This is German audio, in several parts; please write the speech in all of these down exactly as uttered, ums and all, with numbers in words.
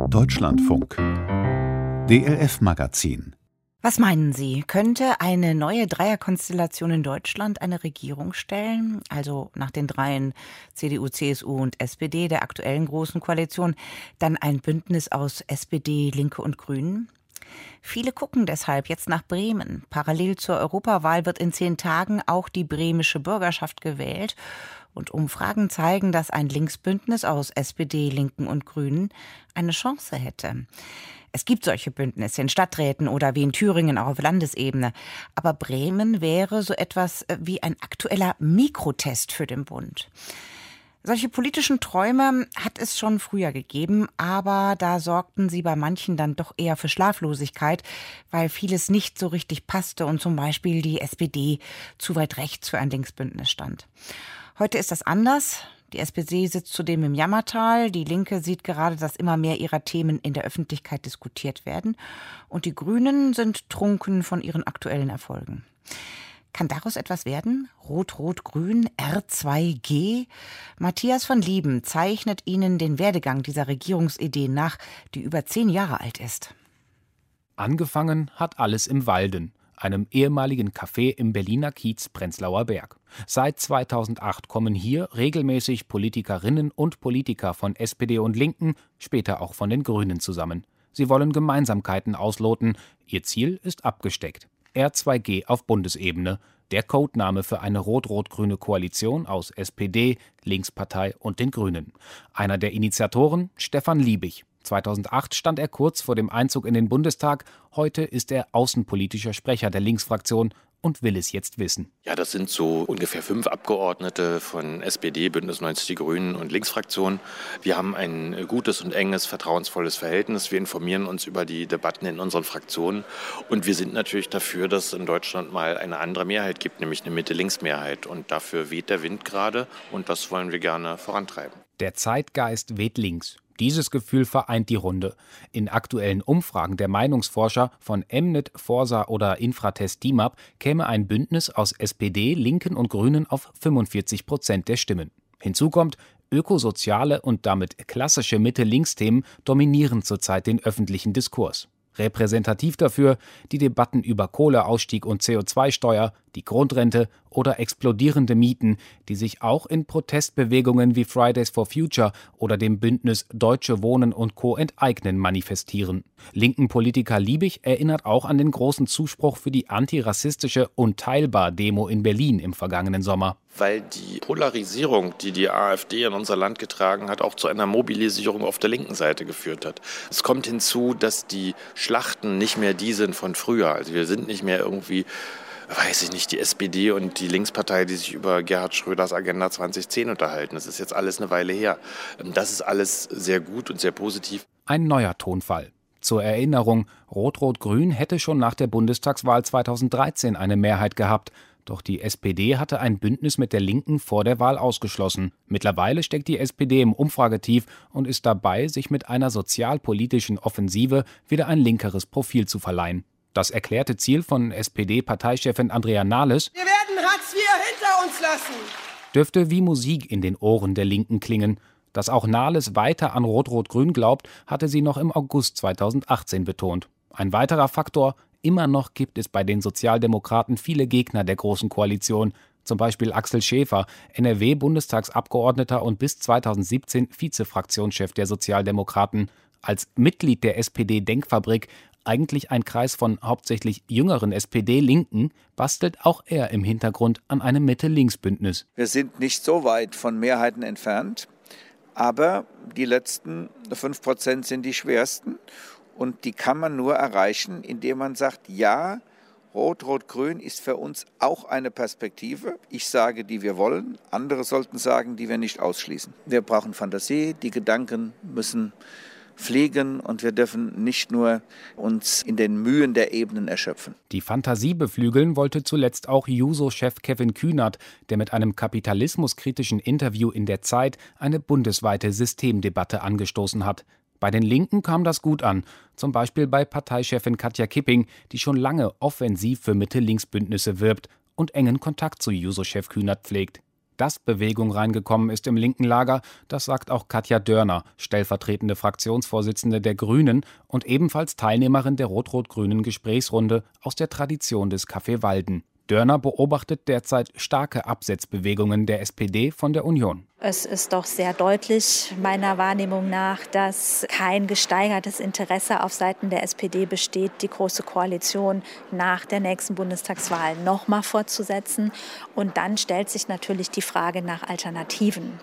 Deutschlandfunk D L F-Magazin. Was meinen Sie? Könnte eine neue Dreierkonstellation in Deutschland eine Regierung stellen? Also nach den dreien C D U, C S U und S P D der aktuellen Großen Koalition dann ein Bündnis aus S P D, Linke und Grünen? Viele gucken deshalb jetzt nach Bremen. Parallel zur Europawahl wird in zehn Tagen auch die bremische Bürgerschaft gewählt. Und Umfragen zeigen, dass ein Linksbündnis aus S P D, Linken und Grünen eine Chance hätte. Es gibt solche Bündnisse in Stadträten oder wie in Thüringen auch auf Landesebene. Aber Bremen wäre so etwas wie ein aktueller Mikrotest für den Bund. Solche politischen Träume hat es schon früher gegeben, aber da sorgten sie bei manchen dann doch eher für Schlaflosigkeit, weil vieles nicht so richtig passte und zum Beispiel die S P D zu weit rechts für ein Linksbündnis stand. Heute ist das anders. Die S P D sitzt zudem im Jammertal. Die Linke sieht gerade, dass immer mehr ihrer Themen in der Öffentlichkeit diskutiert werden. Und die Grünen sind trunken von ihren aktuellen Erfolgen. Kann daraus etwas werden? Rot-Rot-Grün, R zwei G? Matthias von Lieben zeichnet Ihnen den Werdegang dieser Regierungsidee nach, die über zehn Jahre alt ist. Angefangen hat alles im Walden, einem ehemaligen Café im Berliner Kiez Prenzlauer Berg. Seit zweitausendacht kommen hier regelmäßig Politikerinnen und Politiker von S P D und Linken, später auch von den Grünen zusammen. Sie wollen Gemeinsamkeiten ausloten. Ihr Ziel ist abgesteckt. R zwei G auf Bundesebene, der Codename für eine rot-rot-grüne Koalition aus S P D, Linkspartei und den Grünen. Einer der Initiatoren, Stefan Liebig. zweitausendacht stand er kurz vor dem Einzug in den Bundestag. Heute ist er außenpolitischer Sprecher der Linksfraktion und will es jetzt wissen. Ja, das sind so ungefähr fünf Abgeordnete von S P D, Bündnis neunzig Die Grünen und Linksfraktion. Wir haben ein gutes und enges, vertrauensvolles Verhältnis. Wir informieren uns über die Debatten in unseren Fraktionen. Und wir sind natürlich dafür, dass es in Deutschland mal eine andere Mehrheit gibt, nämlich eine Mitte-Links-Mehrheit. Und dafür weht der Wind gerade und das wollen wir gerne vorantreiben. Der Zeitgeist weht links. Dieses Gefühl vereint die Runde. In aktuellen Umfragen der Meinungsforscher von Mnet, Forsa oder Infratest DIMAP käme ein Bündnis aus S P D, Linken und Grünen auf fünfundvierzig Prozent der Stimmen. Hinzu kommt, ökosoziale und damit klassische Mitte-Links-Themen dominieren zurzeit den öffentlichen Diskurs. Repräsentativ dafür die Debatten über Kohleausstieg und C O zwei Steuer, die Grundrente oder explodierende Mieten, die sich auch in Protestbewegungen wie Fridays for Future oder dem Bündnis Deutsche Wohnen und Co. enteignen manifestieren. Linken Politiker Liebig erinnert auch an den großen Zuspruch für die antirassistische Unteilbar-Demo in Berlin im vergangenen Sommer. Weil die Polarisierung, die die AfD in unser Land getragen hat, auch zu einer Mobilisierung auf der linken Seite geführt hat. Es kommt hinzu, dass die Schlachten nicht mehr die sind von früher. Also wir sind nicht mehr irgendwie, weiß ich nicht, die S P D und die Linkspartei, die sich über Gerhard Schröders Agenda zwanzig zehn unterhalten. Das ist jetzt alles eine Weile her. Das ist alles sehr gut und sehr positiv. Ein neuer Tonfall. Zur Erinnerung, Rot-Rot-Grün hätte schon nach der Bundestagswahl zweitausenddreizehn eine Mehrheit gehabt. Doch die S P D hatte ein Bündnis mit der Linken vor der Wahl ausgeschlossen. Mittlerweile steckt die S P D im Umfragetief und ist dabei, sich mit einer sozialpolitischen Offensive wieder ein linkeres Profil zu verleihen. Das erklärte Ziel von S P D-Parteichefin Andrea Nahles: Wir werden Hartz vier hinter uns lassen. Dürfte wie Musik in den Ohren der Linken klingen. Dass auch Nahles weiter an Rot-Rot-Grün glaubt, hatte sie noch im August zweitausendachtzehn betont. Ein weiterer Faktor: Immer noch gibt es bei den Sozialdemokraten viele Gegner der Großen Koalition, zum Beispiel Axel Schäfer, N R W-Bundestagsabgeordneter und bis zweitausendsiebzehn Vizefraktionschef der Sozialdemokraten. Als Mitglied der S P D-Denkfabrik, eigentlich ein Kreis von hauptsächlich jüngeren S P D-Linken, bastelt auch er im Hintergrund an einem Mitte-Links-Bündnis. Wir sind nicht so weit von Mehrheiten entfernt, aber die letzten fünf Prozent sind die schwersten. Und die kann man nur erreichen, indem man sagt, ja, Rot-Rot-Grün ist für uns auch eine Perspektive. Ich sage, die wir wollen. Andere sollten sagen, die wir nicht ausschließen. Wir brauchen Fantasie, die Gedanken müssen fliegen und wir dürfen nicht nur uns in den Mühen der Ebenen erschöpfen. Die Fantasie beflügeln wollte zuletzt auch Juso-Chef Kevin Kühnert, der mit einem kapitalismuskritischen Interview in der Zeit eine bundesweite Systemdebatte angestoßen hat. Bei den Linken kam das gut an, zum Beispiel bei Parteichefin Katja Kipping, die schon lange offensiv für Mitte-Links-Bündnisse wirbt und engen Kontakt zu Juso-Chef Kühnert pflegt. dass Bewegung reingekommen ist im linken Lager, das sagt auch Katja Dörner, stellvertretende Fraktionsvorsitzende der Grünen und ebenfalls Teilnehmerin der rot-rot-grünen Gesprächsrunde aus der Tradition des Café Walden. Dörner beobachtet derzeit starke Absetzbewegungen der S P D von der Union. Es ist doch sehr deutlich meiner Wahrnehmung nach, dass kein gesteigertes Interesse auf Seiten der S P D besteht, die Große Koalition nach der nächsten Bundestagswahl noch mal fortzusetzen. Und dann stellt sich natürlich die Frage nach Alternativen.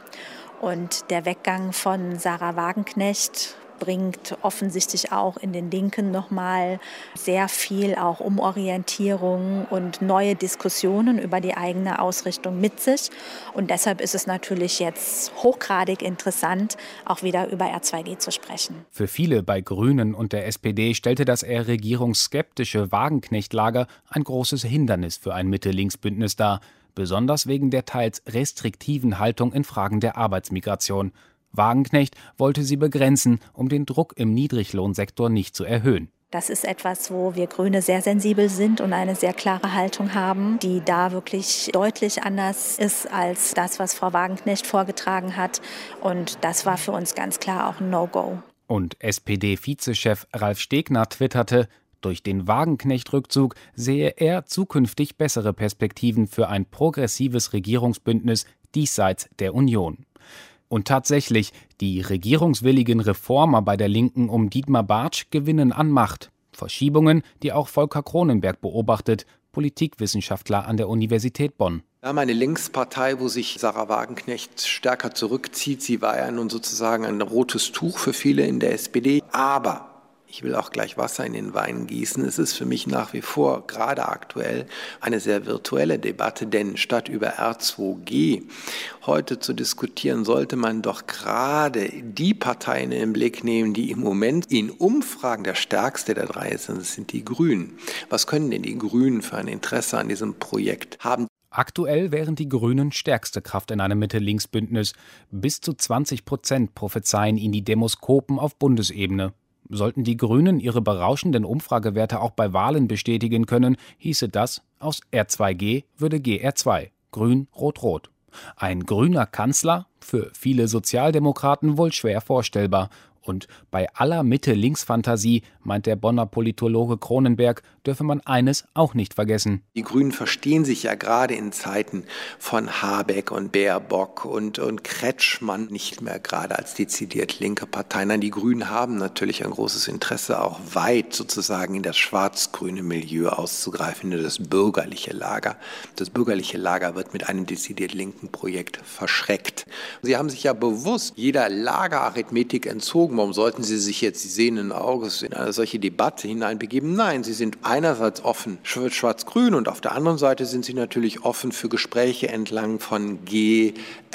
Und der Weggang von Sarah Wagenknecht bringt offensichtlich auch in den Linken nochmal sehr viel auch Umorientierung und neue Diskussionen über die eigene Ausrichtung mit sich. Und deshalb ist es natürlich jetzt hochgradig interessant, auch wieder über R zwei G zu sprechen. Für viele bei Grünen und der S P D stellte das eher regierungsskeptische Wagenknecht-Lager ein großes Hindernis für ein Mitte-Links-Bündnis dar, besonders wegen der teils restriktiven Haltung in Fragen der Arbeitsmigration. Wagenknecht wollte sie begrenzen, um den Druck im Niedriglohnsektor nicht zu erhöhen. Das ist etwas, wo wir Grüne sehr sensibel sind und eine sehr klare Haltung haben, die da wirklich deutlich anders ist als das, was Frau Wagenknecht vorgetragen hat. Und das war für uns ganz klar auch ein No-Go. Und S P D-Vizechef Ralf Stegner twitterte, durch den Wagenknecht-Rückzug sehe er zukünftig bessere Perspektiven für ein progressives Regierungsbündnis diesseits der Union. Und tatsächlich, die regierungswilligen Reformer bei der Linken um Dietmar Bartsch gewinnen an Macht. Verschiebungen, die auch Volker Kronenberg beobachtet, Politikwissenschaftler an der Universität Bonn. Wir haben eine Linkspartei, wo sich Sarah Wagenknecht stärker zurückzieht. Sie war ja nun sozusagen ein rotes Tuch für viele in der S P D. Aber ich will auch gleich Wasser in den Wein gießen. Es ist für mich nach wie vor, gerade aktuell, eine sehr virtuelle Debatte, denn statt über R zwei G heute zu diskutieren, sollte man doch gerade die Parteien im Blick nehmen, die im Moment in Umfragen der stärkste der drei sind. Das sind die Grünen. Was können denn die Grünen für ein Interesse an diesem Projekt haben? Aktuell wären die Grünen stärkste Kraft in einem Mitte-Links-Bündnis. Bis zu zwanzig Prozent prophezeien ihnen die Demoskopen auf Bundesebene. Sollten die Grünen ihre berauschenden Umfragewerte auch bei Wahlen bestätigen können, hieße das, aus R zwei G würde G R zwei, grün, rot-rot. Ein grüner Kanzler? Für viele Sozialdemokraten wohl schwer vorstellbar. Und bei aller Mitte-Links-Fantasie, meint der Bonner Politologe Kronenberg, dürfe man eines auch nicht vergessen. Die Grünen verstehen sich ja gerade in Zeiten von Habeck und Baerbock und, und Kretschmann nicht mehr gerade als dezidiert linke Partei. Nein, die Grünen haben natürlich ein großes Interesse, auch weit sozusagen in das schwarz-grüne Milieu auszugreifen, in das bürgerliche Lager. Das bürgerliche Lager wird mit einem dezidiert linken Projekt verschreckt. Sie haben sich ja bewusst jeder Lagerarithmetik entzogen. Warum sollten Sie sich jetzt sehenden Auges in eine solche Debatte hineinbegeben? Nein, Sie sind einerseits offen für Schwarz-Grün und auf der anderen Seite sind Sie natürlich offen für Gespräche entlang von G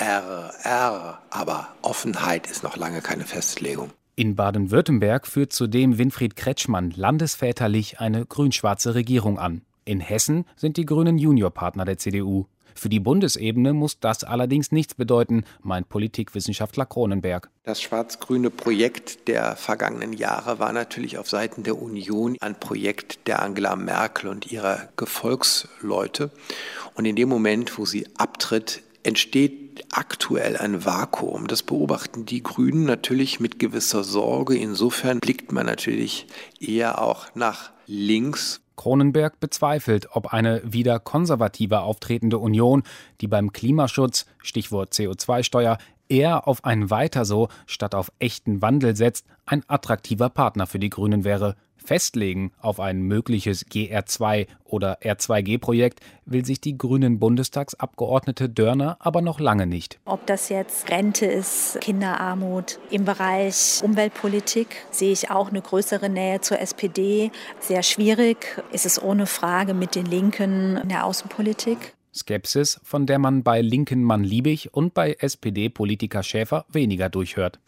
R R. Aber Offenheit ist noch lange keine Festlegung. In Baden-Württemberg führt zudem Winfried Kretschmann landesväterlich eine grün-schwarze Regierung an. In Hessen sind die Grünen Juniorpartner der C D U. Für die Bundesebene muss das allerdings nichts bedeuten, meint Politikwissenschaftler Kronenberg. Das schwarz-grüne Projekt der vergangenen Jahre war natürlich auf Seiten der Union ein Projekt der Angela Merkel und ihrer Gefolgsleute. Und in dem Moment, wo sie abtritt, entsteht aktuell ein Vakuum. Das beobachten die Grünen natürlich mit gewisser Sorge. Insofern blickt man natürlich eher auch nach links. Kronenberg bezweifelt, ob eine wieder konservativer auftretende Union, die beim Klimaschutz, Stichwort C O zwei Steuer, eher auf ein Weiter so statt auf echten Wandel setzt, ein attraktiver Partner für die Grünen wäre. Festlegen auf ein mögliches G R zwei oder R zwei G Projekt will sich die grünen Bundestagsabgeordnete Dörner aber noch lange nicht. Ob das jetzt Rente ist, Kinderarmut, im Bereich Umweltpolitik sehe ich auch eine größere Nähe zur S P D. Sehr schwierig ist es ohne Frage mit den Linken in der Außenpolitik. Skepsis, von der man bei linken Mann Liebig und bei S P D-Politiker Schäfer weniger durchhört.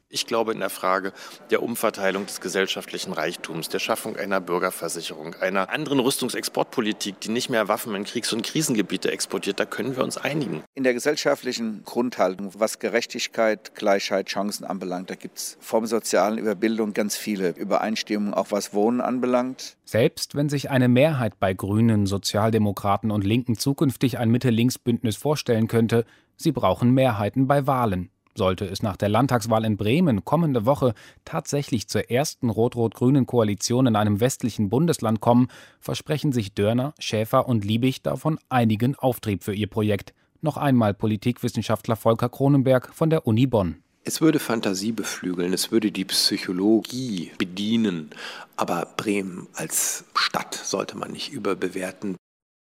Ich glaube in der Frage der Umverteilung des gesellschaftlichen Reichtums, der Schaffung einer Bürgerversicherung, einer anderen Rüstungsexportpolitik, die nicht mehr Waffen in Kriegs- und Krisengebiete exportiert, da können wir uns einigen. In der gesellschaftlichen Grundhaltung, was Gerechtigkeit, Gleichheit, Chancen anbelangt, da gibt es vom Sozialen über Bildung ganz viele Übereinstimmungen, auch was Wohnen anbelangt. Selbst wenn sich eine Mehrheit bei Grünen, Sozialdemokraten und Linken zukünftig ein Mitte-Links-Bündnis vorstellen könnte, sie brauchen Mehrheiten bei Wahlen. Sollte es nach der Landtagswahl in Bremen kommende Woche tatsächlich zur ersten rot-rot-grünen Koalition in einem westlichen Bundesland kommen, versprechen sich Dörner, Schäfer und Liebig davon einigen Auftrieb für ihr Projekt. Noch einmal Politikwissenschaftler Volker Cronenberg von der Uni Bonn. Es würde Fantasie beflügeln, es würde die Psychologie bedienen, aber Bremen als Stadt sollte man nicht überbewerten.